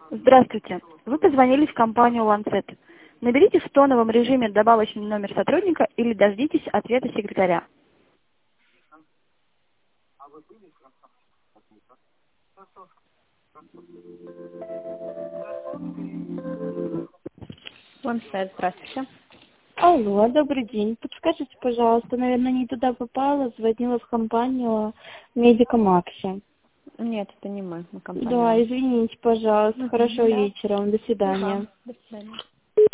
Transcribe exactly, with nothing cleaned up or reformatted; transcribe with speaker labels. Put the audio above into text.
Speaker 1: Здравствуйте. Вы позвонили в компанию Lancet. Наберите в тоновом режиме добавочный номер сотрудника или дождитесь ответа секретаря.
Speaker 2: Lancet, здравствуйте.
Speaker 3: Алло, добрый день. Подскажите, пожалуйста, наверное, не туда попала, звонила в компанию Медика Макси.
Speaker 2: Нет, это не мы, мы компания.
Speaker 3: Да, извините, пожалуйста.
Speaker 2: Мгм,
Speaker 3: Хорошего
Speaker 2: да.
Speaker 3: вечера вам. До
Speaker 2: И вам.
Speaker 3: свидания.
Speaker 2: До свидания.